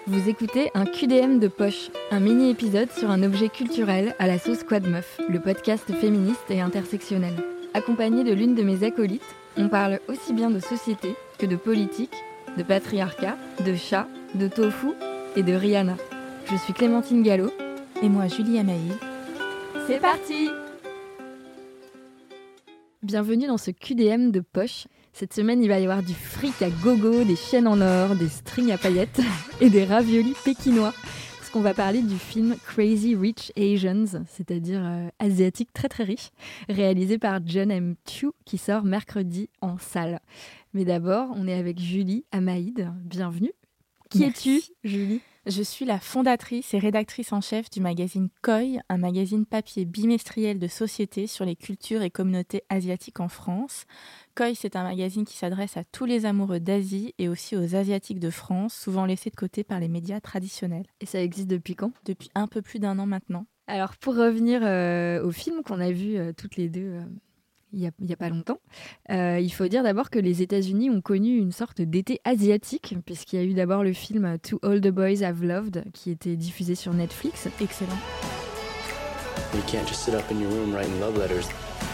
Vous écoutez un QDM de poche, un mini-épisode sur un objet culturel à la sauce Quad Meuf, le podcast féministe et intersectionnel. Accompagné de l'une de mes acolytes, on parle aussi bien de société que de politique, de patriarcat, de chat, de tofu et de Rihanna. Je suis Clémentine Gallo. Et moi, Julie Amaï. C'est parti! Bienvenue dans ce QDM de poche. Cette semaine, il va y avoir du fric à gogo, des chaînes en or, des strings à paillettes et des raviolis pékinois. Parce qu'on va parler du film Crazy Rich Asians, c'est-à-dire asiatique très très riche, réalisé par John M. Chu, qui sort mercredi en salle. Mais d'abord, on est avec Julie Amaïd. Bienvenue. Qui es-tu, Julie ? Je suis la fondatrice et rédactrice en chef du magazine Koi, un magazine papier bimestriel de société sur les cultures et communautés asiatiques en France. Koi, c'est un magazine qui s'adresse à tous les amoureux d'Asie et aussi aux Asiatiques de France, souvent laissés de côté par les médias traditionnels. Et ça existe depuis quand ? Depuis un peu plus d'1 an maintenant. Alors, pour revenir au film qu'on a vu toutes les deux il n'y a pas longtemps, il faut dire d'abord que les États-Unis ont connu une sorte d'été asiatique, puisqu'il y a eu d'abord le film To All the Boys I've Loved, qui était diffusé sur Netflix. Excellent. You can't just sit up in your room writing love letters.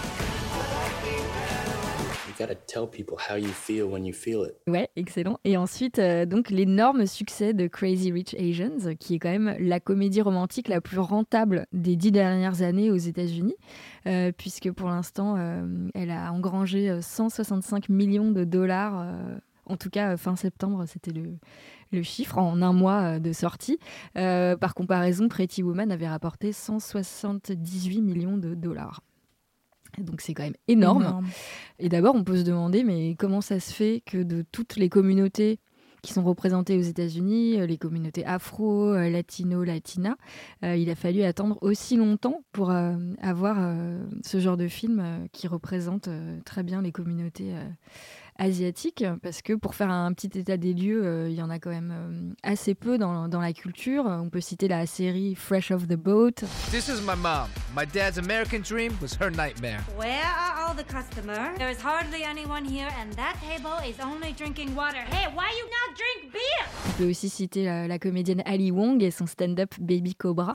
You gotta tell people how you feel when you feel it. Ouais, excellent. Et ensuite, donc l'énorme succès de Crazy Rich Asians, qui est quand même la comédie romantique la plus rentable des 10 dernières années aux États-Unis, puisque pour l'instant, elle a engrangé 165 millions de dollars. En tout cas, fin septembre, c'était le chiffre en un mois de sortie. Par comparaison, Pretty Woman avait rapporté 178 millions de dollars. Donc c'est quand même énorme. Et d'abord, on peut se demander, mais comment ça se fait que de toutes les communautés qui sont représentées aux États-Unis, les communautés afro, latino, latina, il a fallu attendre aussi longtemps pour avoir ce genre de film qui représente très bien les communautés asiatiques, parce que pour faire un petit état des lieux, il y en a quand même assez peu dans la culture. On peut citer la série Fresh Off the Boat. This is my mom. My dad's American dream was her nightmare. Where are all the customers? There is hardly anyone here and that table is only drinking water. Hey, why you not drink beer? On peut aussi citer la comédienne Ali Wong et son stand-up Baby Cobra.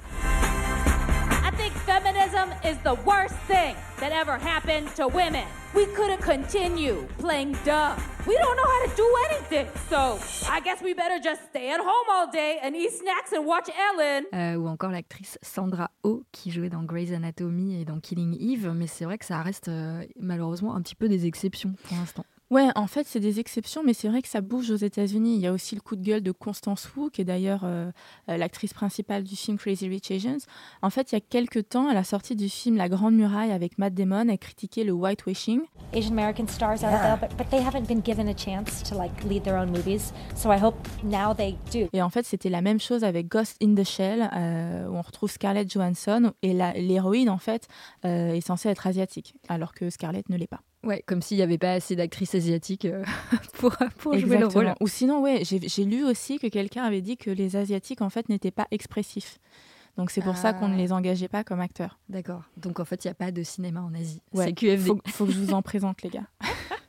I think feminism is the worst thing that ever happened to women. We couldn't continue playing dumb. We don't know how to do anything. So I guess we better just stay at home all day and eat snacks and watch Ellen. Ou encore l'actrice Sandra Oh qui jouait dans Grey's Anatomy et dans Killing Eve. Mais c'est vrai que ça reste malheureusement un petit peu des exceptions pour l'instant. Ouais, en fait, c'est des exceptions, mais c'est vrai que ça bouge aux États-Unis. Il y a aussi le coup de gueule de Constance Wu, qui est d'ailleurs l'actrice principale du film Crazy Rich Asians. En fait, il y a quelques temps, à la sortie du film La Grande Muraille avec Matt Damon, elle a critiqué le whitewashing. Asian American stars out there, but they haven't been given a chance to lead their own movies. So I hope now they do. Et en fait, c'était la même chose avec Ghost in the Shell, où on retrouve Scarlett Johansson, et l'héroïne, en fait, est censée être asiatique, alors que Scarlett ne l'est pas. Ouais, comme s'il n'y avait pas assez d'actrices asiatiques pour jouer le rôle. Ou sinon, ouais, j'ai lu aussi que quelqu'un avait dit que les Asiatiques, en fait, n'étaient pas expressifs. Donc c'est pour ça qu'on ne les engageait pas comme acteurs. D'accord. Donc en fait, il n'y a pas de cinéma en Asie. Ouais. C'est QFD. Faut que je vous en présente, les gars.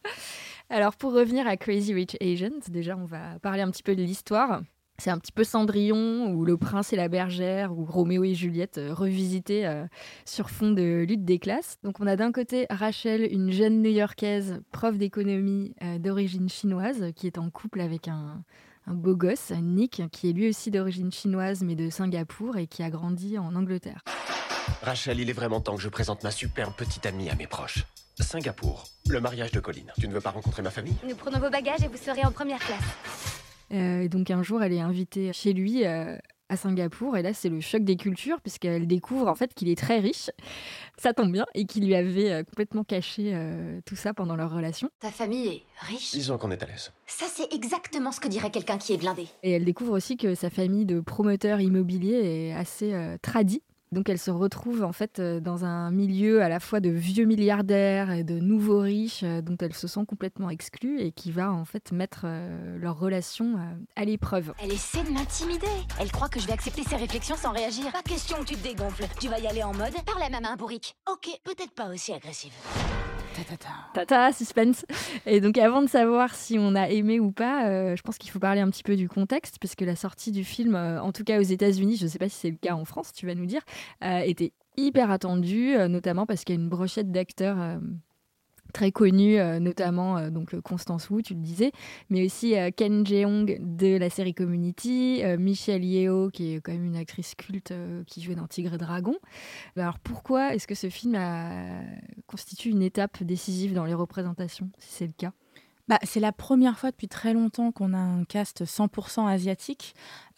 Alors pour revenir à Crazy Rich Asians, déjà on va parler un petit peu de l'histoire. C'est un petit peu Cendrillon ou Le Prince et la Bergère ou Roméo et Juliette revisités sur fond de lutte des classes. Donc on a d'un côté Rachel, une jeune New-Yorkaise, prof d'économie d'origine chinoise, qui est en couple avec un beau gosse, Nick, qui est lui aussi d'origine chinoise mais de Singapour et qui a grandi en Angleterre. Rachel, il est vraiment temps que je présente ma superbe petite amie à mes proches. Singapour, le mariage de Colline. Tu ne veux pas rencontrer ma famille ? Nous prenons vos bagages et vous serez en première classe. Et donc un jour, elle est invitée chez lui à Singapour. Et là, c'est le choc des cultures puisqu'elle découvre en fait qu'il est très riche. Ça tombe bien. Et qu'il lui avait complètement caché tout ça pendant leur relation. Ta famille est riche. Disons qu'on est à l'aise. Ça, c'est exactement ce que dirait quelqu'un qui est blindé. Et elle découvre aussi que sa famille de promoteurs immobiliers est assez tradie. Donc elle se retrouve en fait dans un milieu à la fois de vieux milliardaires et de nouveaux riches dont elle se sent complètement exclue et qui va en fait mettre leur relation à l'épreuve. Elle essaie de m'intimider. Elle croit que je vais accepter ses réflexions sans réagir. Pas question que tu te dégonfles. Tu vas y aller en mode par la main bourrique. Ok, peut-être pas aussi agressive. Tata, suspense. Et donc avant de savoir si on a aimé ou pas, je pense qu'il faut parler un petit peu du contexte, parce que la sortie du film, en tout cas aux États-Unis, je ne sais pas si c'est le cas en France, tu vas nous dire, était hyper attendue, notamment parce qu'il y a une brochette d'acteurs très connus, notamment donc Constance Wu, tu le disais, mais aussi Ken Jeong de la série Community, Michelle Yeoh, qui est quand même une actrice culte qui jouait dans Tigre et Dragon. Alors pourquoi est-ce que ce film constitue une étape décisive dans les représentations, si c'est le cas ? C'est la première fois depuis très longtemps qu'on a un cast 100% asiatique.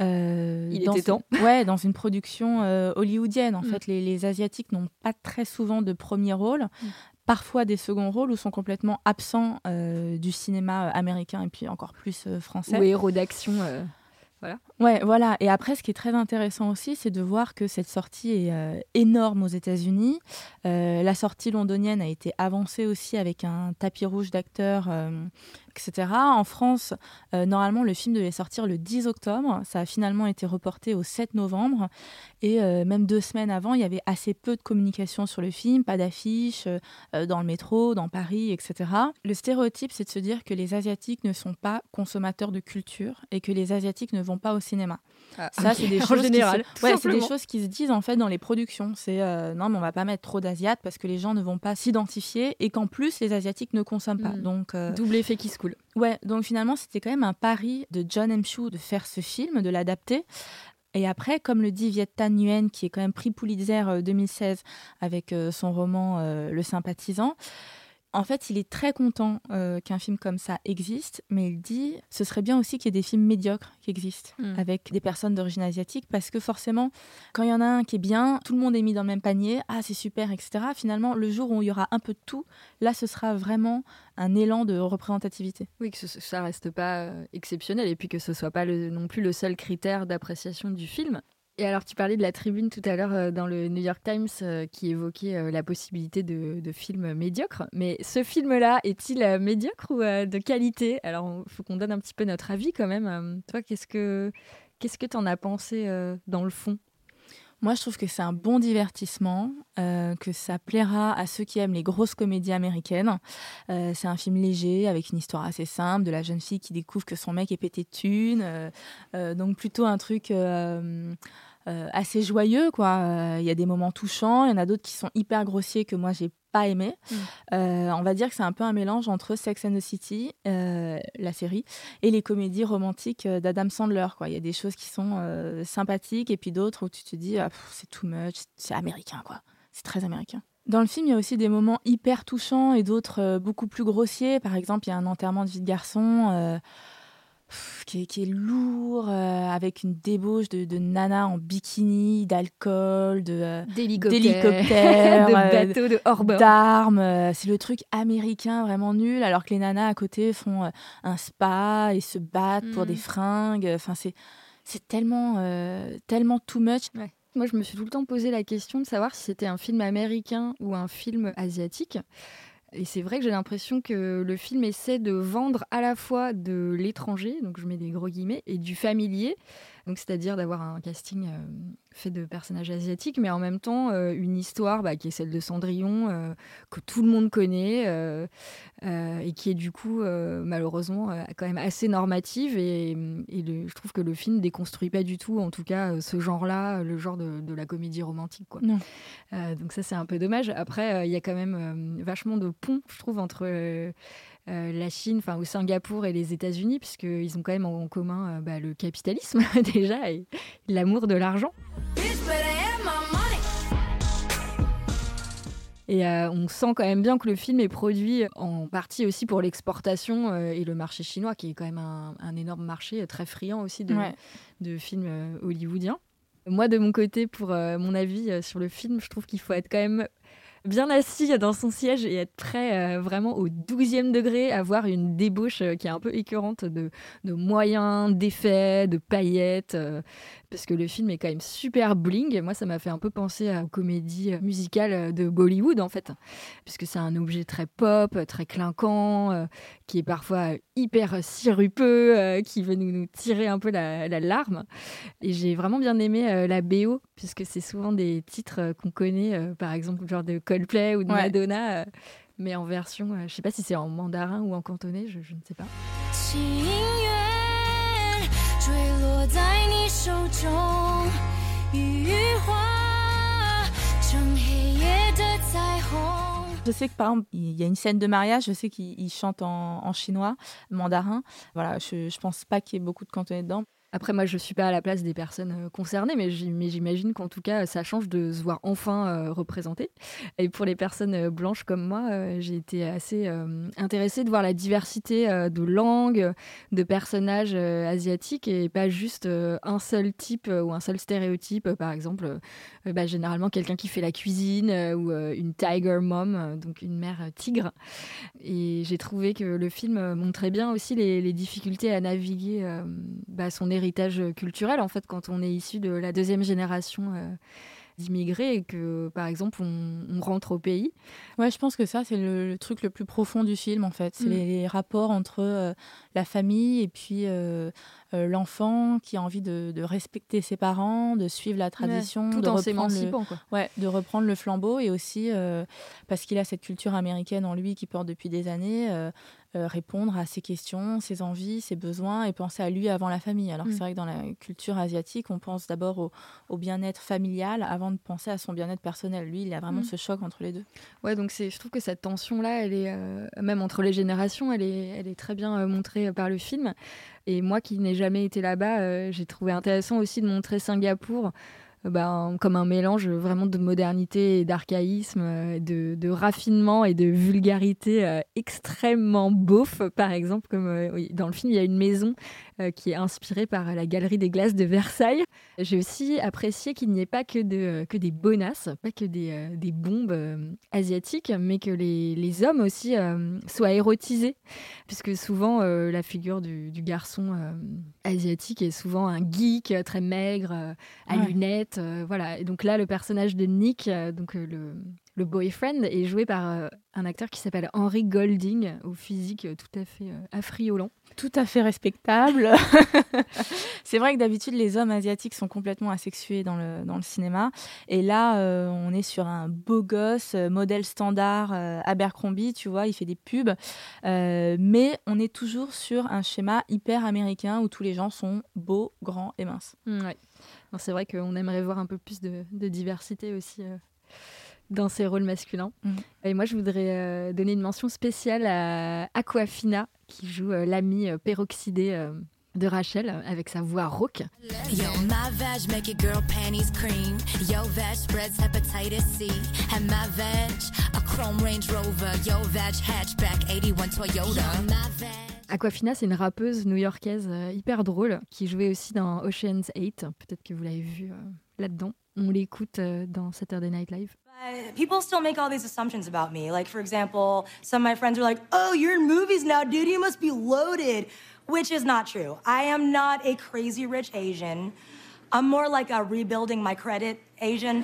Il était temps. Ouais, dans une production hollywoodienne. En fait, les Asiatiques n'ont pas très souvent de premier rôle. Parfois des seconds rôles ou sont complètement absents du cinéma américain et puis encore plus français. Ou héros d'action. Voilà. Ouais, voilà. Et après, ce qui est très intéressant aussi, c'est de voir que cette sortie est énorme aux États-Unis. La sortie londonienne a été avancée aussi avec un tapis rouge d'acteurs, etc. En France, normalement, le film devait sortir le 10 octobre. Ça a finalement été reporté au 7 novembre. Et même 2 semaines avant, il y avait assez peu de communication sur le film, pas d'affiches dans le métro, dans Paris, etc. Le stéréotype, c'est de se dire que les Asiatiques ne sont pas consommateurs de culture et que les Asiatiques ne vont pas au cinéma. Ça, c'est des choses c'est des choses qui se disent en fait dans les productions. C'est non, mais on va pas mettre trop d'Asiates parce que les gens ne vont pas s'identifier et qu'en plus les Asiatiques ne consomment pas. Donc double effet qui se coule. Ouais, donc finalement c'était quand même un pari de John M. Chu de faire ce film, de l'adapter. Et après, comme le dit Viet Thanh Nguyen, qui est quand même prix Pulitzer 2016 avec son roman Le Sympathisant, en fait, il est très content qu'un film comme ça existe, mais il dit ce serait bien aussi qu'il y ait des films médiocres qui existent avec des personnes d'origine asiatique, parce que forcément, quand il y en a un qui est bien, tout le monde est mis dans le même panier, ah c'est super, etc. Finalement, le jour où il y aura un peu de tout, là, ce sera vraiment un élan de représentativité. Oui, que ça reste pas exceptionnel et puis que ce soit pas non plus le seul critère d'appréciation du film. Et alors, tu parlais de la tribune tout à l'heure dans le New York Times qui évoquait la possibilité de films médiocres. Mais ce film-là, est-il médiocre ou de qualité ? Alors, il faut qu'on donne un petit peu notre avis quand même. Toi, qu'est-ce que t'en as pensé dans le fond ? Moi, je trouve que c'est un bon divertissement, que ça plaira à ceux qui aiment les grosses comédies américaines. C'est un film léger, avec une histoire assez simple, de la jeune fille qui découvre que son mec est pété de thunes. Donc plutôt un truc assez joyeux, quoi. Il y a des moments touchants, il y en a d'autres qui sont hyper grossiers que moi, j'ai pas aimé. On va dire que c'est un peu un mélange entre Sex and the City, la série, et les comédies romantiques d'Adam Sandler, quoi. Il y a des choses qui sont sympathiques et puis d'autres où tu te dis c'est too much, c'est américain, quoi. C'est très américain. Dans le film, il y a aussi des moments hyper touchants et d'autres beaucoup plus grossiers. Par exemple, il y a un enterrement de vie de garçon qui est lourd, avec une débauche de nana en bikini, d'alcool, d'hélicoptères, de bateaux, de hors-bord, d'armes. C'est le truc américain vraiment nul, alors que les nanas à côté font un spa et se battent pour des fringues. Enfin, c'est tellement too much. Ouais. Moi, je me suis tout le temps posé la question de savoir si c'était un film américain ou un film asiatique. Et c'est vrai que j'ai l'impression que le film essaie de vendre à la fois de l'étranger, donc je mets des gros guillemets, et du familier, donc c'est-à-dire d'avoir un casting fait de personnages asiatiques, mais en même temps une histoire qui est celle de Cendrillon, que tout le monde connaît, et qui est du coup malheureusement quand même assez normative, et je trouve que le film déconstruit pas du tout, en tout cas ce genre-là, le genre de la comédie romantique, quoi. Non. Donc ça c'est un peu dommage. Après il y a quand même vachement de ponts, je trouve, entre la Chine, ou Singapour et les États-Unis, puisqu'ils ont quand même en commun le capitalisme déjà et l'amour de l'argent. Et on sent quand même bien que le film est produit en partie aussi pour l'exportation et le marché chinois, qui est quand même un énorme marché très friand aussi de films hollywoodiens. Moi, de mon côté, pour mon avis sur le film, je trouve qu'il faut être quand même bien assis dans son siège et être prêt vraiment au 12e degré, à voir une débauche qui est un peu écœurante de moyens, d'effets, de paillettes, parce que le film est quand même super bling. Moi, ça m'a fait un peu penser aux comédies musicales de Bollywood, en fait, puisque c'est un objet très pop, très clinquant, qui est parfois hyper sirupeux, qui veut nous tirer un peu la larme. Et j'ai vraiment bien aimé la BO, puisque c'est souvent des titres qu'on connaît, par exemple, genre de Coldplay ou de Madonna. mais en version, je sais pas si c'est en mandarin ou en cantonais, je ne sais pas. Je sais que par exemple, il y a une scène de mariage, je sais qu'il chante en chinois, mandarin. Voilà, je pense pas qu'il y ait beaucoup de cantonais dedans. Après, moi, je ne suis pas à la place des personnes concernées, mais j'imagine qu'en tout cas, ça change de se voir enfin représentées. Et pour les personnes blanches comme moi, j'ai été assez intéressée de voir la diversité de langues, de personnages asiatiques, et pas juste un seul type ou un seul stéréotype. Par exemple, généralement, quelqu'un qui fait la cuisine ou une tiger mom, donc une mère tigre. Et j'ai trouvé que le film montrait bien aussi les difficultés à naviguer son héritage culturel, en fait, quand on est issu de la deuxième génération d'immigrés et que, par exemple, on rentre au pays. Ouais, je pense que ça, c'est le truc le plus profond du film, en fait. C'est les rapports entre la famille et puis l'enfant qui a envie de respecter ses parents, de suivre la tradition, tout en s'émancipant, quoi. Ouais, de reprendre le flambeau, et aussi, parce qu'il a cette culture américaine en lui qui porte depuis des années, répondre à ses questions, ses envies, ses besoins, et penser à lui avant la famille. Alors que c'est vrai que dans la culture asiatique, on pense d'abord au bien-être familial avant de penser à son bien-être personnel. Lui, il y a vraiment ce choc entre les deux. Ouais, donc je trouve que cette tension-là, elle est, même entre les générations, elle est très bien montrée par le film. Et moi qui n'ai jamais été là-bas, j'ai trouvé intéressant aussi de montrer Singapour comme un mélange vraiment de modernité et d'archaïsme, de raffinement et de vulgarité extrêmement beauf. Par exemple, comme dans le film, il y a une maison qui est inspirée par la Galerie des Glaces de Versailles. J'ai aussi apprécié qu'il n'y ait pas que des bonasses, pas que des bombes asiatiques, mais que les hommes aussi soient érotisés, puisque souvent la figure du garçon asiatique est souvent un geek très maigre, à lunettes, voilà. Et donc là, le personnage de Nick, le boyfriend, est joué par un acteur qui s'appelle Henry Golding, au physique tout à fait affriolant. Tout à fait respectable. C'est vrai que d'habitude, les hommes asiatiques sont complètement asexués dans le cinéma. Et là, on est sur un beau gosse, modèle standard, Abercrombie, tu vois, il fait des pubs. Mais on est toujours sur un schéma hyper américain où tous les gens sont beaux, grands et minces. Ouais. Alors, c'est vrai qu'on aimerait voir un peu plus de diversité aussi dans ces rôles masculins. Et moi, je voudrais donner une mention spéciale à Awkwafina, qui joue l'amie peroxydée de Rachel, avec sa voix rauque. Yo, my vag make a girl panties cream. Yo, vag spreads hepatitis C. And my vag, a chrome Range Rover. Yo, vag hatchback, 81 Toyota. Awkwafina, c'est une rappeuse new-yorkaise hyper drôle, qui jouait aussi dans Ocean's 8. Peut-être que vous l'avez vue là-dedans. On l'écoute dans Saturday Night Live. People still make all these assumptions about me. Like, for example, some of my friends are like, oh, you're in movies now, dude, you must be loaded. Which is not true. I am not a crazy rich Asian. I'm more like a rebuilding my credit Asian.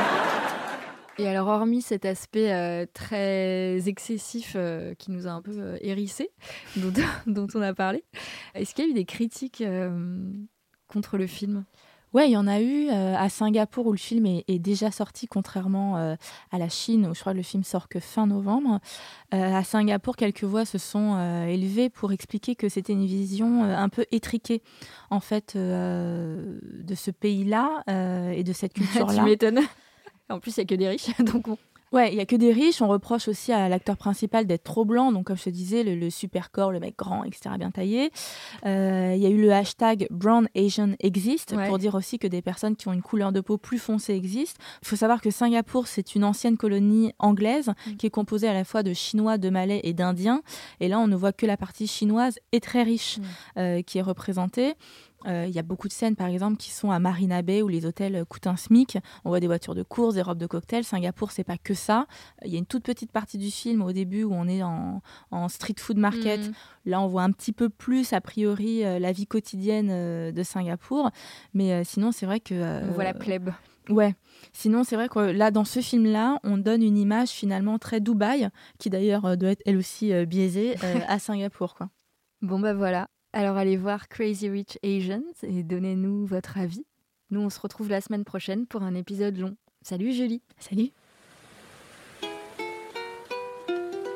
Et alors, hormis cet aspect très excessif qui nous a un peu hérissés, dont on a parlé, est-ce qu'il y a eu des critiques contre le film ? Ouais, il y en a eu à Singapour, où le film est déjà sorti, contrairement à la Chine, où je crois que le film sort que fin novembre. À Singapour, quelques voix se sont élevées pour expliquer que c'était une vision un peu étriquée, en fait, de ce pays-là et de cette culture-là. Tu m'étonnes. En plus, il n'y a que des riches, donc on... Ouais, il n'y a que des riches. On reproche aussi à l'acteur principal d'être trop blanc. Donc, comme je te disais, le super corps, le mec grand, etc., bien taillé. Il y a eu le hashtag Brown Asian Exist, pour dire aussi que des personnes qui ont une couleur de peau plus foncée existent. Il faut savoir que Singapour, c'est une ancienne colonie anglaise qui est composée à la fois de Chinois, de Malais et d'Indiens. Et là, on ne voit que la partie chinoise et très riche qui est représentée. Il y a beaucoup de scènes, par exemple, qui sont à Marina Bay, où les hôtels coûtent un SMIC. On voit des voitures de course, des robes de cocktail. Singapour, c'est pas que ça. Il y a une toute petite partie du film au début où on est en street food market. Là, on voit un petit peu plus, a priori, la vie quotidienne de Singapour. Mais sinon, c'est vrai que... on voit la plèbe. Ouais. Sinon, c'est vrai que là, dans ce film-là, on donne une image finalement très Dubaï, qui d'ailleurs doit être elle aussi biaisée, à Singapour, quoi. Bon, bah voilà. Alors allez voir Crazy Rich Asians et donnez-nous votre avis. Nous, on se retrouve la semaine prochaine pour un épisode long. Salut Julie. Salut.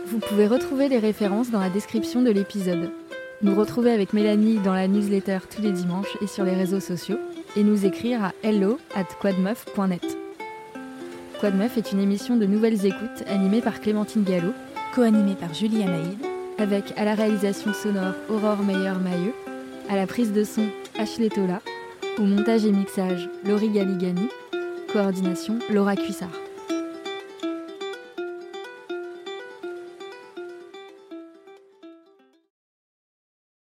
Vous pouvez retrouver les références dans la description de l'épisode. Nous retrouver avec Mélanie dans la newsletter tous les dimanches et sur les réseaux sociaux, et nous écrire à hello@quadmeuf.net. Quadmeuf est une émission de nouvelles écoutes animée par Clémentine Gallo, Co-animée par Julie Amaïd, avec à la réalisation sonore Aurore Meyer-Mailleux, à la prise de son Ashley Tola, au montage et mixage Laurie Galigani, coordination Laura Cuissard.